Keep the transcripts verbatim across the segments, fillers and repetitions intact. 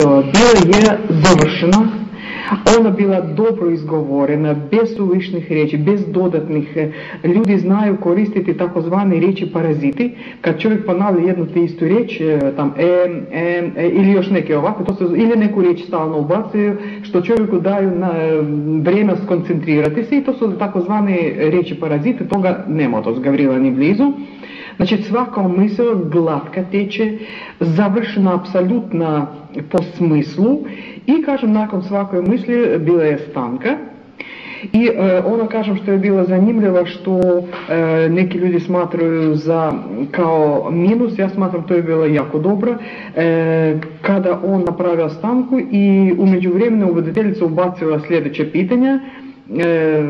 Bila je završena, ona bila dobro izgovorena, bez suvišnih riječi, bez dodatnih. Ljudi znaju koristiti takozvane riječi paraziti. Kad čovjek ponavlja jednu te istu riječ, tam e, e, e, ili još neke ovakve, to se, ili neku riječ stalno ubacuju, što čovjeku daju na vrijeme skoncentrirati se, i to su takozvane riječi paraziti, toga nema od Gavrila ni blizu. Znači svaka misao glatka teče, završena apsolutna po smislu, i kažem nakon svakoj misli bila je stanka. I e, ono kažem što je bilo zanimljivo, što e, neki ljudi smatraju za kao minus, ja smatram to je bilo jako dobro, e, kada on napravio stanku i u međuvremenu voditeljica ubacila sljedeće pitanja, e,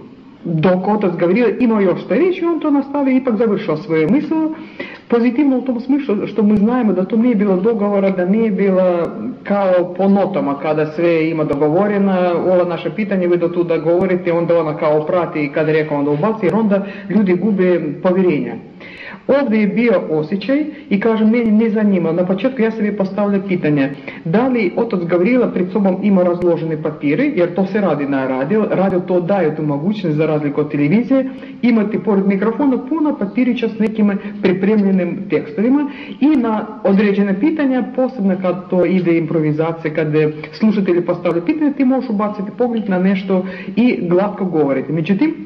dok otac Gavrila imao još što reći, on to nastavio i ipak završio svoje misle. Pozitivno u tom smislu što mi znamo da to nije bilo dogovora, da nije bilo kao po notama kada sve ima dogovoreno, ova naše pitanje vi do tu da govorite, onda ona kao prati i kada rekao onda ubaci, jer onda ljudi gube povjerenja. Ovdje je bio osjećaj i kažem, meni ne zanima. Na početku ja sebi postavljam pitanje, da li otac Gavrila pred sobom ima razložene papire, jer to se radi na radio, radio to daje tu mogućnost za razliku od televizije, imati pored mikrofona puno papirića s nekim pripremljenim tekstovima i na određene pitanja, posebno kad to ide improvizacija, kad slušatelji postavljaju pitanje, ti možeš ubaciti pogled na nešto i glatko govoriti. Međutim,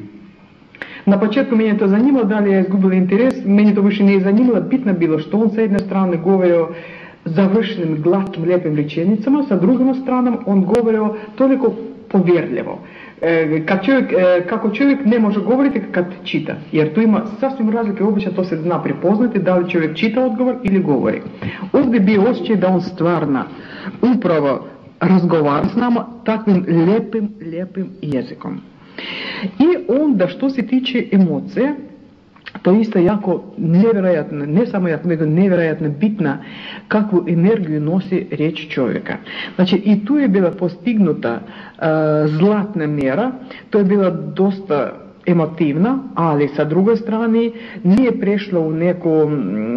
na početku meni je to zanimalo, da li je izgubila interes, meni to više nije zanimalo, bitno bilo što on sa jedne strane govorio završenim, glatkim, lijepim rečenicama, sa drugom stranom on govorio toliko povjerljivo. E, kad čovjek, e, kako čovjek ne može govoriti kad čita, jer tu ima sasvim razlike, obično to se zna prepoznati da li čovjek čita odgovor ili govori. Ovdje bi osjećaj da on stvarno upravo razgovara s nama takvim lijepim, lijepim jezikom. I onda što se tiče emocije, to je isto jako nevjerojatno, ne samo jako, nego nevjerojatno bitna kakvu energiju nosi riječ čovjeka. Znači i tu je bila postignuta uh, zlatna mjera, to je bila dosta emotivna, ali sa druge strane nije prešla u neku e,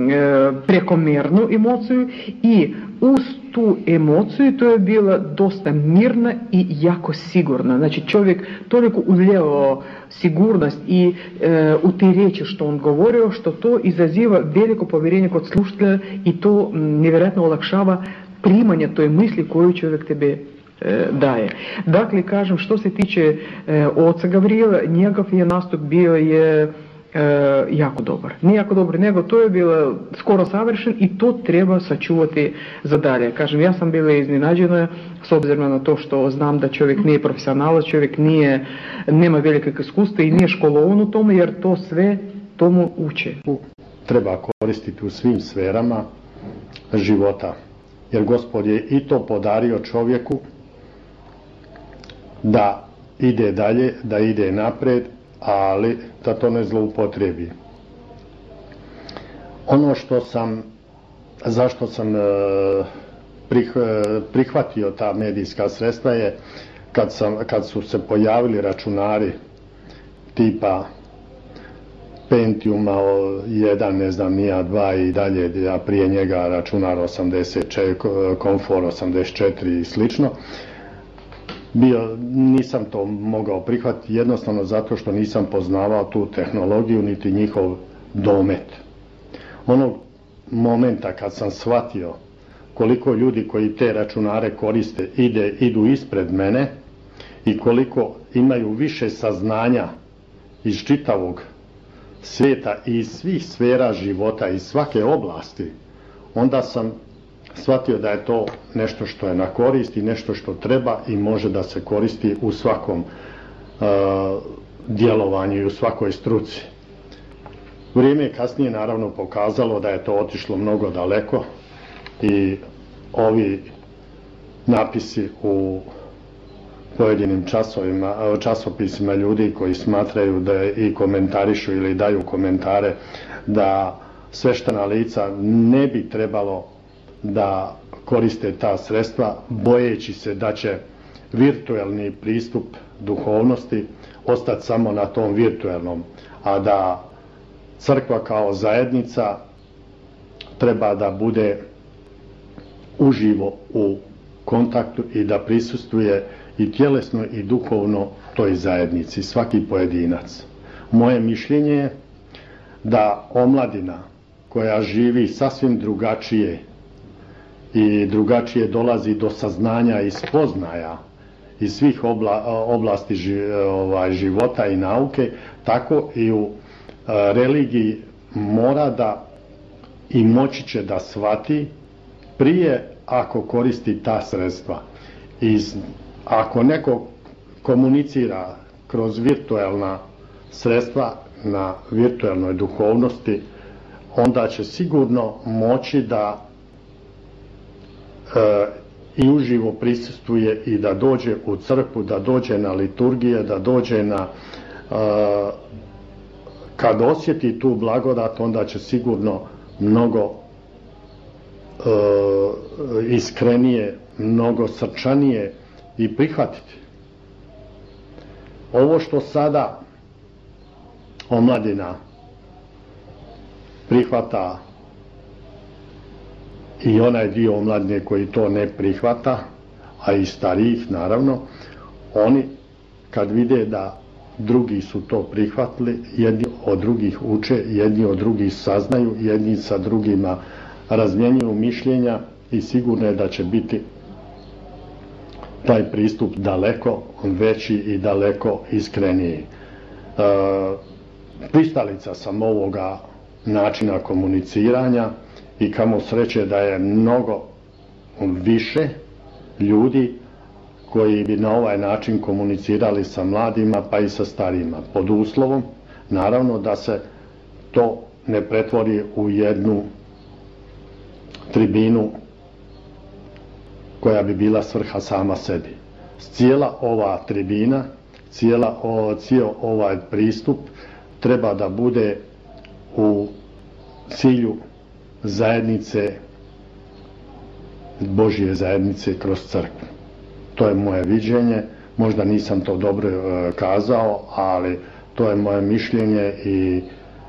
prekomjernu emociju i uz tu emociju to je bila dosta mirna i jako sigurna. Znači čovjek toliko ulijevao sigurnost i e, u te riječi što on govorio, što to izaziva veliko povjerenje kod slušatelja i to m, nevjerojatno olakšava primanje toj misli koju čovjek tebe daje. Dakle, kažem, što se tiče e, oca Gavrila, njegov je nastup bio je e, jako dobar. Nije jako dobar, nego to je bilo skoro savršen i to treba sačuvati za dalje. Kažem, ja sam bila iznenađena s obzirom na to što znam da čovjek nije profesionalac, čovjek nije, nema velikog iskustva i nije školovan u tome, jer to sve tomu uče. Treba koristiti u svim sferama života, jer Gospod je i to podario čovjeku da ide dalje, da ide napred, ali da to ne zloupotrebi. Ono što sam, zašto sam prihvatio ta medijska sredstva je kad, sam, kad su se pojavili računari tipa Pentiuma jedan, ne znam, nija dva i dalje, a prije njega računar osamdeset četiri, Komfor osamdeset četiri i slično. Bio, nisam to mogao prihvatiti jednostavno zato što nisam poznavao tu tehnologiju niti njihov domet. Onog momenta kad sam shvatio koliko ljudi koji te računare koriste ide, idu ispred mene i koliko imaju više saznanja iz čitavog svijeta i iz svih sfera života, iz svake oblasti, onda sam shvatio da je to nešto što je na korist i nešto što treba i može da se koristi u svakom uh, djelovanju i u svakoj struci. Vrijeme je kasnije naravno pokazalo da je to otišlo mnogo daleko i ovi napisi u pojedinim časovima, časopisima ljudi koji smatraju da i komentarišu ili daju komentare da sveštena lica ne bi trebalo da koriste ta sredstva bojeći se da će virtualni pristup duhovnosti ostati samo na tom virtualnom, a da crkva kao zajednica treba da bude uživo u kontaktu i da prisustvuje i tjelesno i duhovno toj zajednici, svaki pojedinac. Moje mišljenje je da omladina koja živi sasvim drugačije i drugačije dolazi do saznanja i spoznaja iz svih obla, oblasti ži, ovaj, života i nauke, tako i u a, religiji mora da i moći će da shvati prije ako koristi ta sredstva. I ako neko komunicira kroz virtualna sredstva na virtualnoj duhovnosti, onda će sigurno moći da e, i uživo prisustvuje i da dođe u crkvu, da dođe na liturgije, da dođe na e, kad osjeti tu blagodat, onda će sigurno mnogo e, iskrenije, mnogo srčanije i prihvatiti. Ovo što sada omladina prihvata i onaj dio omladine koji to ne prihvata, a i starijih naravno, oni kad vide da drugi su to prihvatili, jedni od drugih uče, jedni od drugih saznaju, jedni sa drugima razmjenjuju mišljenja i sigurno je da će biti taj pristup daleko veći i daleko iskreniji. E, pristalica sam ovoga načina komuniciranja i kamo sreće da je mnogo više ljudi koji bi na ovaj način komunicirali sa mladima pa i sa starijima, pod uslovom naravno da se to ne pretvori u jednu tribinu koja bi bila svrha sama sebi. Cijela ova tribina, cijela, o, cijel ovaj pristup treba da bude u cilju zajednice, Božje zajednice kroz crkvu. To je moje viđenje, možda nisam to dobro e, kazao, ali to je moje mišljenje i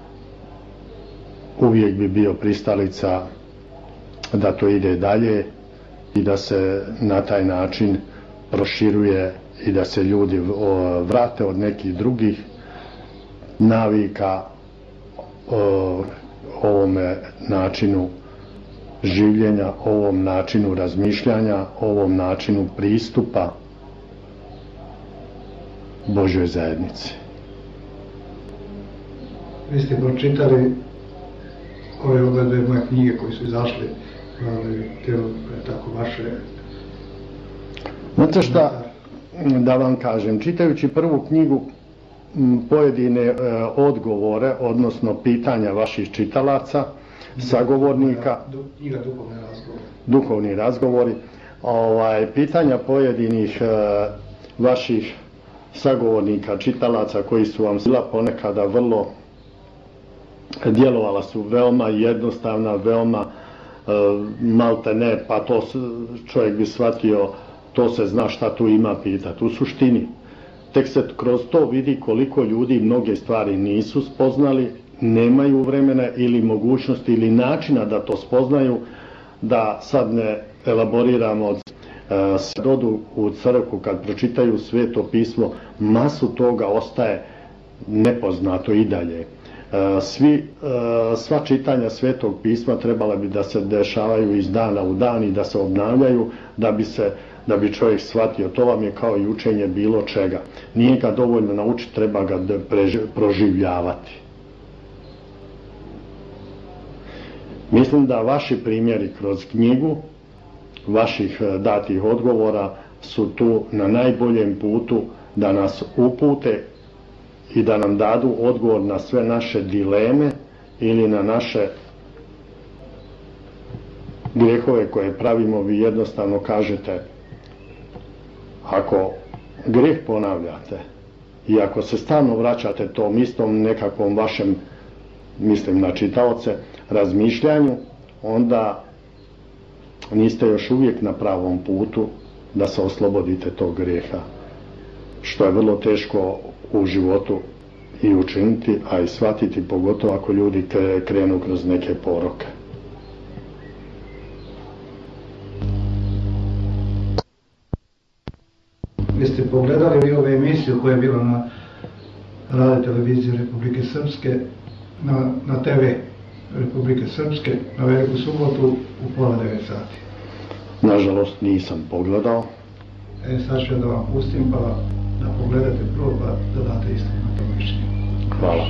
uvijek bi bio pristalica da to ide dalje i da se na taj način proširuje i da se ljudi o, vrate od nekih drugih navika o, ovome načinu življenja, ovom načinu razmišljanja, ovom načinu pristupa Božjoj zajednici. Vi ste pročitali ove ove dve moje knjige koje su izašle, te tako vaše... Znate šta, da vam kažem, čitajući prvu knjigu pojedine e, odgovore, odnosno pitanja vaših čitalaca, sagovornika, knjiga duhovni razgovori, duhovni razgovori, ovaj, pitanja pojedinih e, vaših sagovornika, čitalaca koji su vam bila ponekada vrlo djelovala su veoma jednostavna, veoma e, malte ne, pa to čovjek bi shvatio, to se zna šta tu ima pitati. U suštini, tek se kroz to vidi koliko ljudi mnoge stvari nisu spoznali, nemaju vremena ili mogućnosti ili načina da to spoznaju, da sad ne elaboriramo. Sad odu u crkvu, kad pročitaju Sveto pismo, masu toga ostaje nepoznato i dalje. Svi, sva čitanja Svetog pisma trebala bi da se dešavaju iz dana u dan i da se obnavljaju, da bi se da bi čovjek shvatio. To vam je kao i učenje bilo čega. Nije ga dovoljno naučiti, treba ga proživljavati. Mislim da vaši primjeri kroz knjigu, vaših datih odgovora su tu na najboljem putu da nas upute i da nam dadu odgovor na sve naše dileme ili na naše grijehove koje pravimo. Vi jednostavno kažete, ako grijeh ponavljate i ako se stalno vraćate tom istom nekakvom vašem, mislim na čitaoce, razmišljanju, onda niste još uvijek na pravom putu da se oslobodite tog grijeha, što je vrlo teško u životu i učiniti, a i shvatiti, pogotovo ako ljudi krenu kroz neke poroke. Jeste pogledali vi ove emisiju koja je bila na radio televiziji Republike Srpske, na, na te ve Republike Srpske, na Veliku subotu u pola devet sati? Nažalost nisam pogledao. E, sad ću ja da vam pustim, pa da pogledate prvo, pa da date isto na to mišljenje. Hvala.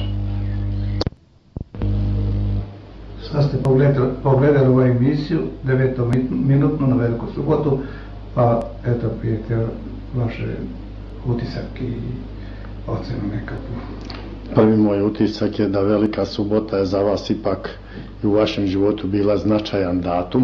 Sad ste pogledali, pogledali ovu emisiju, devetminutnu na Veliku subotu, pa eto, prijete vaše utisak i ocenu nekakvu. Prvi moj utisak je da Velika subota je za vas ipak i u vašem životu bila značajan datum.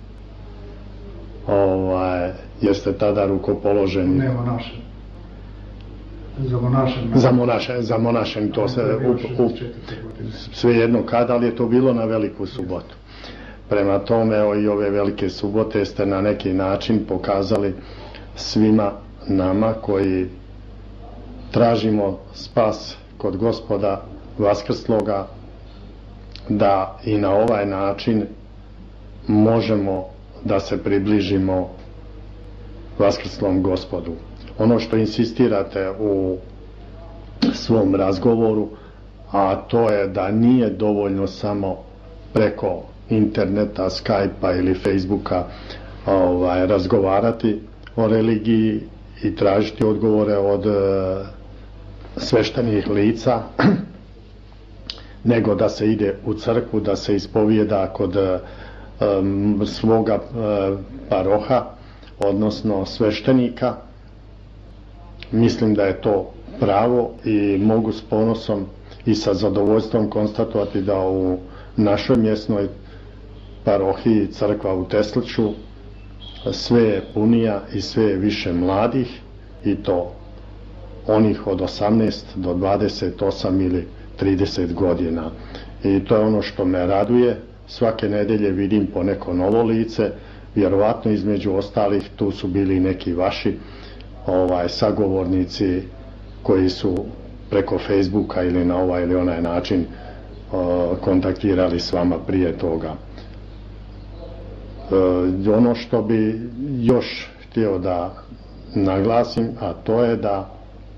Ovaj, jer ste tada rukopoloženi. Ne monašen. Za monašen. Za monašen, za monašen to se up, up, svejedno kada, ali je to bilo na Veliku subotu. Prema tome, evo, i ove Velike subote ste na neki način pokazali svima nama koji tražimo spas kod Gospoda Vaskrsloga, da i na ovaj način možemo da se približimo Vaskrslom Gospodu. Ono što insistirate u svom razgovoru, a to je da nije dovoljno samo preko interneta, Skype-a ili Facebooka ovaj, razgovarati o religiji i tražiti odgovore od e, sveštenih lica, nego da se ide u crkvu, da se ispovijeda kod e, svoga e, paroha, odnosno sveštenika. Mislim da je to pravo i mogu s ponosom i sa zadovoljstvom konstatovati da u našoj mjesnoj parohiji crkva u Tesliću sve je punija i sve je više mladih, i to onih od osamnaest do dvadeset osam ili trideset godina. I to je ono što me raduje. Svake nedelje vidim po neko novo lice, vjerovatno između ostalih tu su bili neki vaši ovaj, sagovornici koji su preko Facebooka ili na ovaj ili onaj način o, kontaktirali s vama prije toga. E, ono što bi još htio da naglasim, a to je da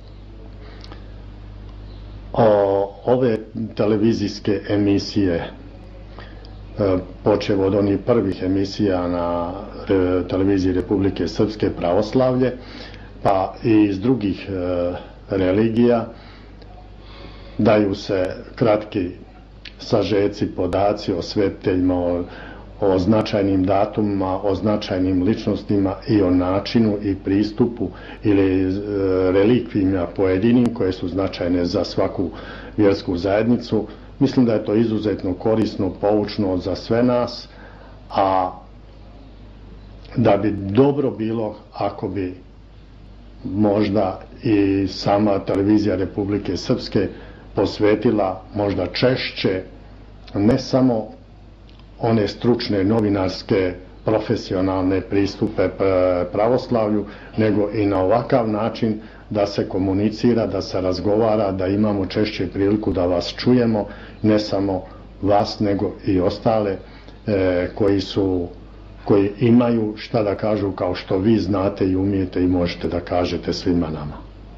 o, ove televizijske emisije, e, počev od onih prvih emisija na re, televiziji Republike Srpske Pravoslavlje, pa i iz drugih e, religija, daju se kratki sažeci, podaci o svetiteljima, o, o značajnim datumima, o značajnim ličnostima i o načinu i pristupu ili e, relikvijima pojedinim koje su značajne za svaku vjersku zajednicu. Mislim da je to izuzetno korisno, poučno za sve nas, a da bi dobro bilo ako bi možda i sama televizija Republike Srpske posvetila možda češće ne samo one stručne, novinarske, profesionalne pristupe pravoslavlju, nego i na ovakav način da se komunicira, da se razgovara, da imamo češće priliku da vas čujemo, ne samo vas nego i ostale e, koji su koji imaju šta da kažu, kao što vi znate i umijete i možete da kažete svima nama.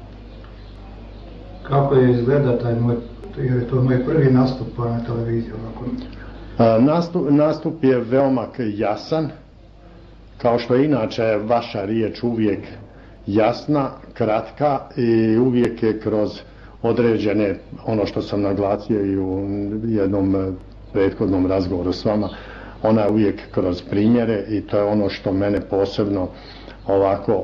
Kako je izgleda taj moj, jer je to moj prvi nastup na televiziji? Nastup, nastup je veoma jasan, kao što je inače vaša riječ uvijek jasna, kratka i uvijek je kroz određene, ono što sam naglasio i u jednom prethodnom razgovoru s vama, ona je uvijek kroz primjere i to je ono što mene posebno ovako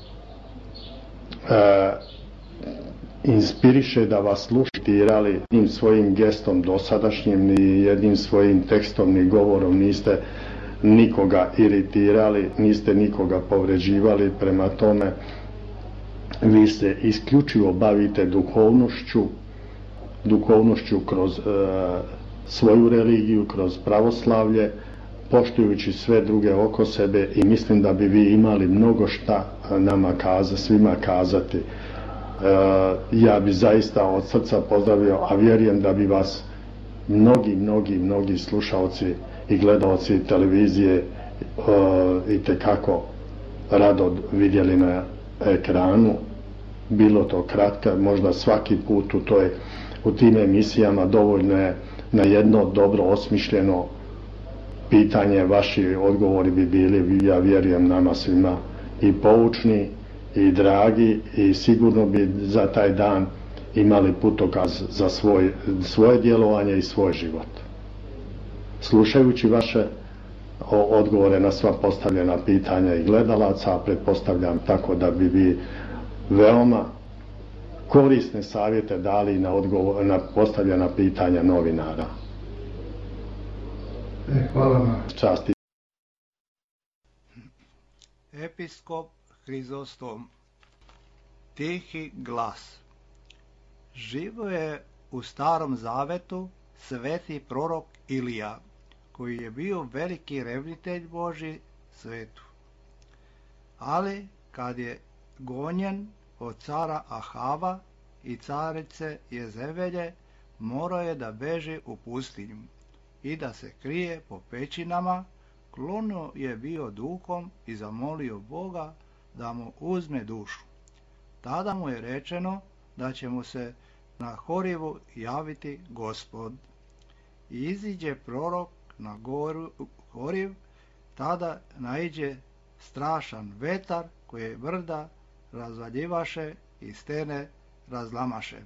e, inspiriše da vas sluštirali jednim svojim gestom dosadašnjim, ni jednim svojim tekstom ni govorom niste nikoga iritirali, niste nikoga povređivali, prema tome vi se isključivo bavite duhovnošću, duhovnošću kroz e, svoju religiju, kroz pravoslavlje, poštujući sve druge oko sebe, i mislim da bi vi imali mnogo šta nama kaza, svima kazati. E, ja bi zaista od srca pozdravio, a vjerujem da bi vas mnogi, mnogi, mnogi slušalci i gledalci televizije e, itekako rado vidjeli na ekranu, bilo to kratka, možda svaki put u, toj, u tim emisijama dovoljno je na jedno dobro osmišljeno pitanje, vaši odgovori bi bili, ja vjerujem, nama svima i poučni i dragi i sigurno bi za taj dan imali putokaz za svoj, svoje djelovanje i svoj život. Slušajući vaše odgovore na sva postavljena pitanja i gledalaca, a pretpostavljam tako da bi vi veoma korisne savjete dali na, odgovor, na postavljena pitanja novinara. E, hvala vam. Časti. Episkop Hrizostom. Tihi glas. Živo je u Starom Zavetu sveti prorok Ilija, koji je bio veliki revnitelj Božji svetu. Ali kad je gonjen od cara Ahava i carice Jezevelje, morao je da beži u pustinju i da se krije po pećinama. Klonuo je bio duhom i zamolio Boga da mu uzme dušu. Tada mu je rečeno da će mu se na Horivu javiti Gospod. I iziđe prorok na goru Horiv, tada naiđe strašan vetar koje brda razvaljivaše i stene razlamaše.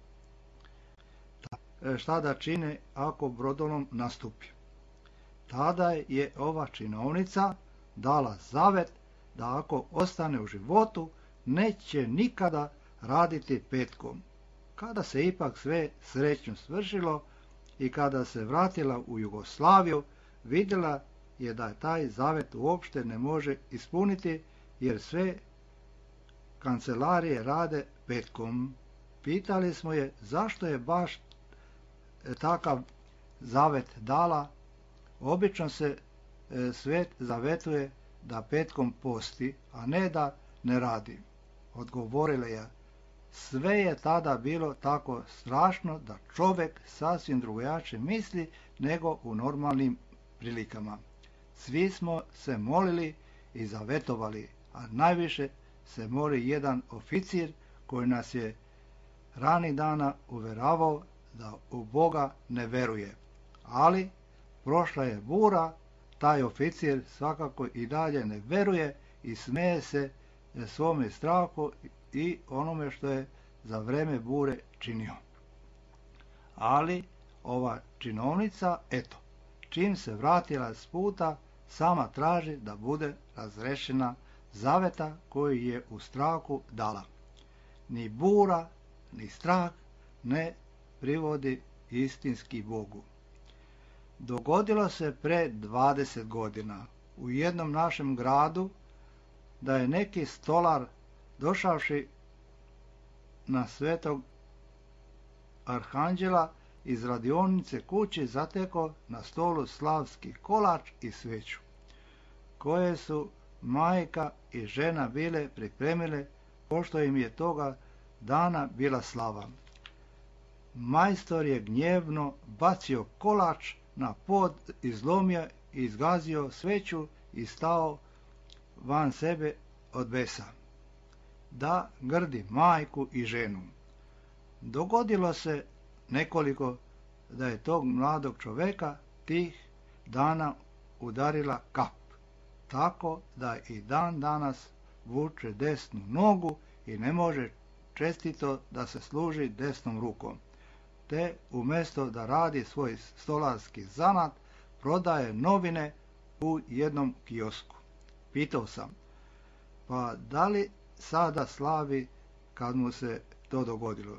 Šta da čine ako brodolom nastupi? Tada je ova činovnica dala zavet da ako ostane u životu neće nikada raditi petkom. Kada se ipak sve srećno svršilo i kada se vratila u Jugoslaviju, vidjela je da taj zavet uopšte ne može ispuniti, jer sve kancelarije rade petkom. Pitali smo je zašto je baš takav zavet dala. Obično se svet zavetuje da petkom posti, a ne da ne radi. Odgovorila je, sve je tada bilo tako strašno da čovjek sasvim drugačije misli nego u normalnim prilikama. Svi smo se molili i zavetovali, a najviše se moli jedan oficir koji nas je ranih dana uveravao da u Boga ne veruje. Ali prošla je bura, taj oficir svakako i dalje ne veruje i smeje se svome strahu i onome što je za vreme bure činio. Ali ova činovnica, eto, čim se vratila s puta, sama traži da bude razrešena zaveta koji je u strahu dala. Ni bura, ni strah ne privodi istinski Bogu. Dogodilo se pre dvadeset godina u jednom našem gradu da je neki stolar došavši na Svetog Arhanđela iz radionice kući zateko na stolu slavski kolač i sveću, koje su majka i žena bile pripremile, pošto im je toga dana bila slava. Majstor je gnjevno bacio kolač na pod, izlomio i izgazio sveću i stao van sebe od besa, da grdi majku i ženu. Dogodilo se nekoliko da je tog mladog čoveka tih dana udarila kap, tako da i dan danas vuče desnu nogu i ne može čestito da se služi desnom rukom, te umjesto da radi svoj stolarski zanat, prodaje novine u jednom kiosku. Pitao sam, pa da li sada slavi kad mu se to dogodilo?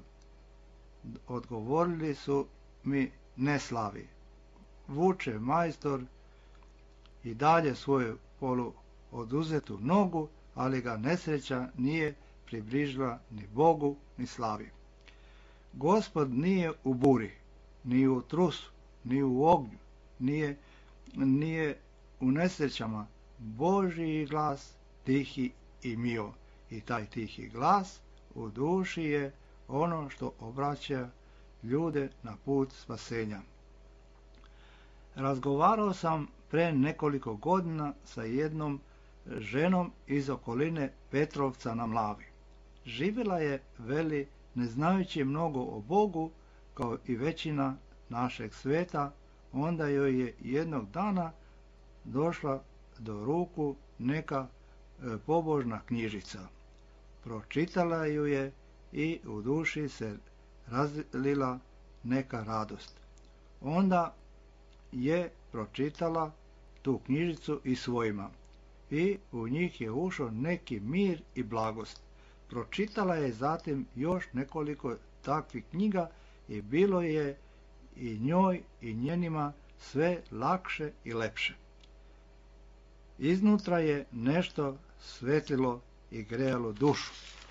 Odgovorili su mi, ne slavi. Vuče majstor i dalje svoju polu oduzetu nogu, ali ga nesreća nije približila ni Bogu ni slavi. Gospod nije u buri, ni u trusu, ni u ognju, nije, nije u nesrećama. Božji glas tihi i mio, i taj tihi glas u duši je ono što obraća ljude na put spasenja. Razgovarao sam pre nekoliko godina sa jednom ženom iz okoline Petrovca na Mlavi. Živjela je, veli, ne znajući mnogo o Bogu, kao i većina našeg sveta. Onda joj je jednog dana došla do ruku neka e, pobožna knjižica. Pročitala ju je i u duši se razlila neka radost. Onda je pročitala tu knjižicu i svojima i u njih je ušao neki mir i blagost. Pročitala je zatim još nekoliko takvih knjiga i bilo je i njoj i njenima sve lakše i lepše. Iznutra je nešto svetlilo i grejalo dušu.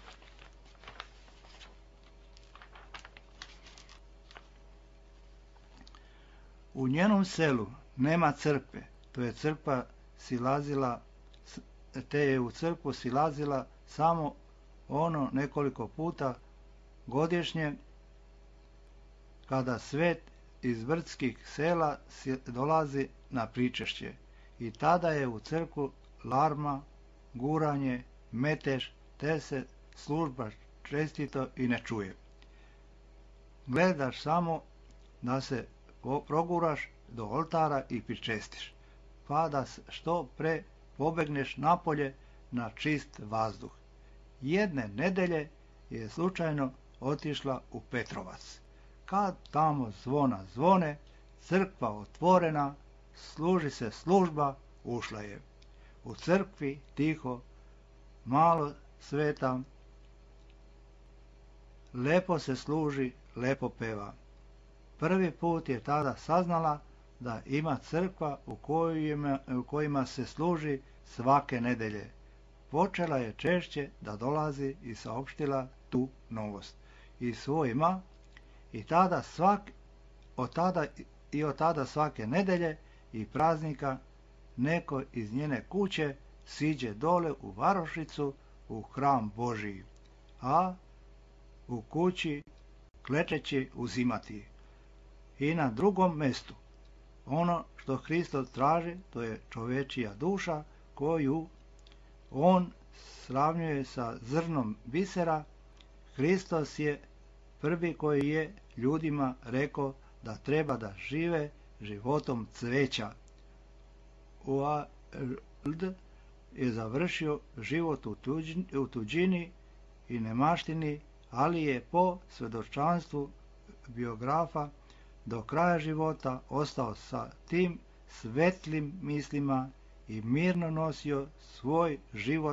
U njenom selu nema crkve, to je crkva silazila, te je u crkvu silazila samo ono nekoliko puta godišnje, kada svet iz brdskih sela dolazi na pričešće. I tada je u crkvu larma, guranje, metež, te se služba čestito i ne čuje. Gledaš samo da se proguraš do oltara i pričestiš, pa da što pre pobegneš napolje na čist vazduh. Jedne nedelje je slučajno otišla u Petrovac. Kad tamo zvona zvone, crkva otvorena, služi se služba, ušla je. U crkvi tiho, malo sveta, lepo se služi, lepo peva. Prvi put je tada saznala da ima crkva u kojima, u kojima se služi svake nedelje. Počela je češće da dolazi i saopštila tu novost i svojima i tada svak, od tada, i od tada svake nedelje i praznika neko iz njene kuće siđe dole u varošicu u hram Božiji, a u kući klečeći uzimati. I na drugom mestu ono što Hristos traži, to je čovečija duša koju on sravnjuje sa zrnom bisera. Hristos je prvi koji je ljudima rekao da treba da žive životom cveća. Uald je završio život u, tuđ, u tuđini i nemaštini, ali je po svedočanstvu biografa do kraja života ostao sa tim svetlim mislima i mirno nosio svoj život